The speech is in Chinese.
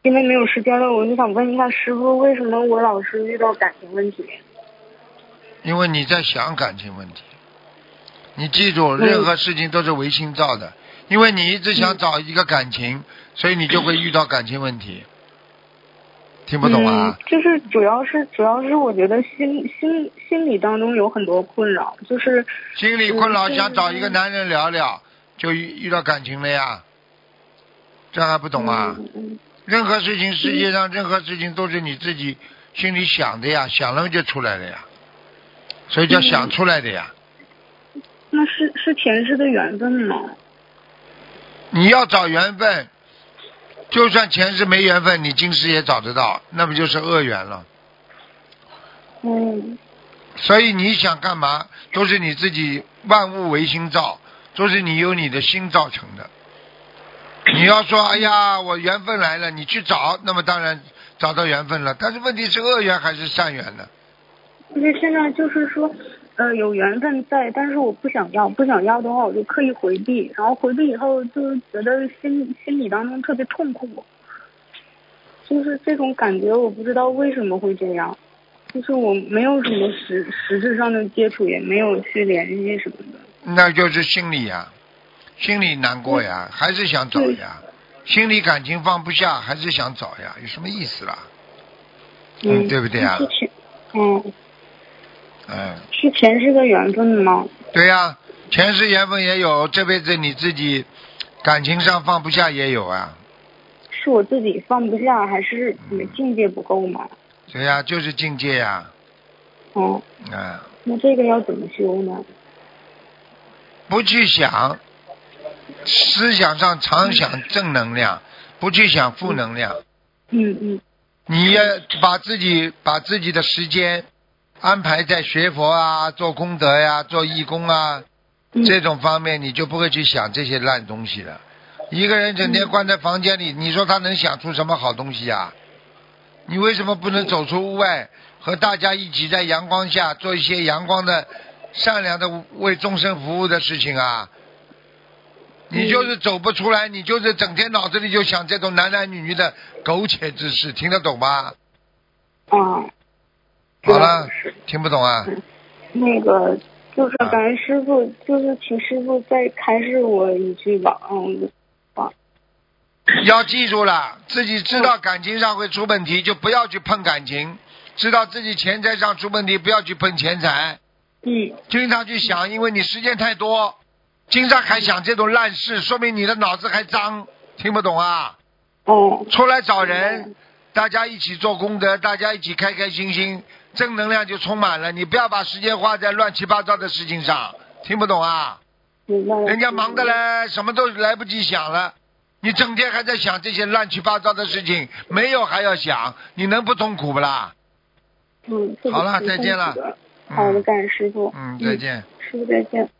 因为没有时间了，我就想问一下师傅，为什么我老是遇到感情问题？ 因为你在想感情问题。你记住，任何事情都是唯心造的，因为你一直想找一个感情，所以你就会遇到感情问题。听不懂啊？ 就是主要是我觉得心理当中有很多困扰，就是心理困扰，想找一个男人聊聊，就遇到感情了呀。这还不懂啊？任何事情，世界上任何事情都是你自己心里想的呀，想了就出来了呀，所以叫想出来的呀。 那是前世的缘分吗？ 你要找缘分，就算前世没缘分，你今世也找得到，那不就是恶缘了？所以你想干嘛，都是你自己，万物唯心造，都是你由你的心造成的。你要说哎呀我缘分来了，你去找，那么当然找到缘分了，但是问题是恶缘还是善缘呢？ 因为现在就是说有缘分在，但是我不想要的话我就刻意回避，然后回避以后就觉得心理当中特别痛苦，就是这种感觉，我不知道为什么会这样，就是我没有什么实质上的接触，也没有去联系什么的。 那就是心里呀，心里难过呀，还是想找呀，心里感情放不下，还是想找呀，有什么意思啦？对不对啊？ 是前世的缘分吗？对呀，前世缘分也有，这辈子你自己感情上放不下也有啊。 是我自己放不下，还是你的境界不够吗？ 对呀，就是境界呀。 那这个要怎么修呢？ 不去想，思想上常想正能量，不去想负能量。你要把自己的时间安排在学佛啊，做功德呀，做义工啊，这种方面你就不会去想这些烂东西了。一个人整天关在房间里，你说他能想出什么好东西啊？你为什么不能走出屋外，和大家一起在阳光下做一些阳光的善良的为众生服务的事情啊？你就是走不出来，你就是整天脑子里就想这种男男女女的苟且之事，听得懂吗？好了，听不懂啊？ 那个就是感恩师傅，就是请师傅再开示我一句吧。 要记住了，自己知道感情上会出问题，就不要去碰感情；知道自己钱财上出问题，不要去碰钱财。经常去想，因为你时间太多，经常还想这种烂事，说明你的脑子还脏，听不懂啊？出来找人，大家一起做功德，大家一起开开心心，正能量就充满了。你不要把时间花在乱七八糟的事情上，听不懂啊？人家忙的嘞，什么都来不及想了。你整天还在想这些乱七八糟的事情，没有还要想，你能不痛苦不啦？好了，再见了。 好的，感恩师傅。 再见。 师傅再见。